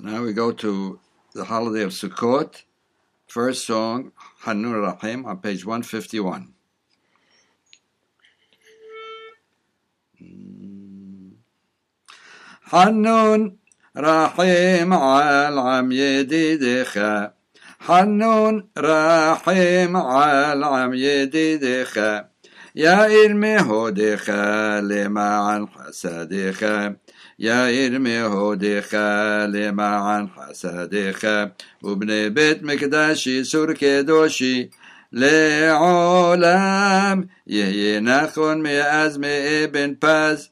Now we go to the holiday of Sukkot. First song, Hanun Rahim, on page 151. Hanun Rahim al am yedidecha, Hanun Rahim al am yedidecha, Ya'ir mehodecha lema'an hasadecha, Ya'ir mehodecha lema'an hasadecha, Ubnei bet mekdashi sur kedoshi le'olam, Yehye nachon me'az me'eben paz,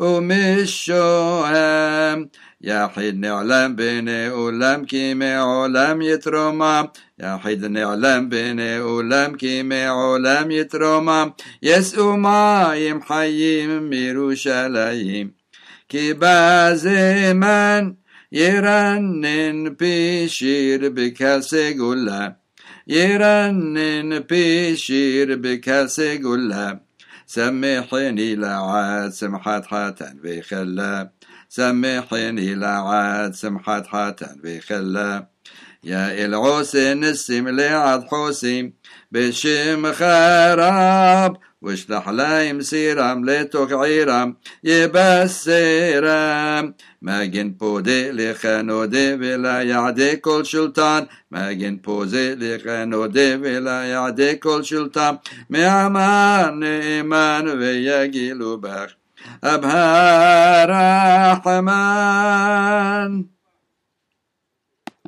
ومشوهم يحيد نعلم بين أولم كيمي علم يترمم يحيد نعلم بين أولم كيمي علم يترمم يسأو مايم حييم ميروشاليم كي بازمان يرنن بشير بكاسي قولا يرنن بشير بكاسي قولا سمحني لعاد سمحت حتى بخلا سمحني لعاد سمحت حتى بخلا يا العوسن السم لعاد حوسم بشم خراب واشلح لايم سيرام لتوك عيرام يبسيرام ماجن بودي لخانودي بلا يعدي كل شلطان ماجن بودي لخانودي بلا يعدي كل شلطان معمان إيمان ويجيلو بخ أبها رحمن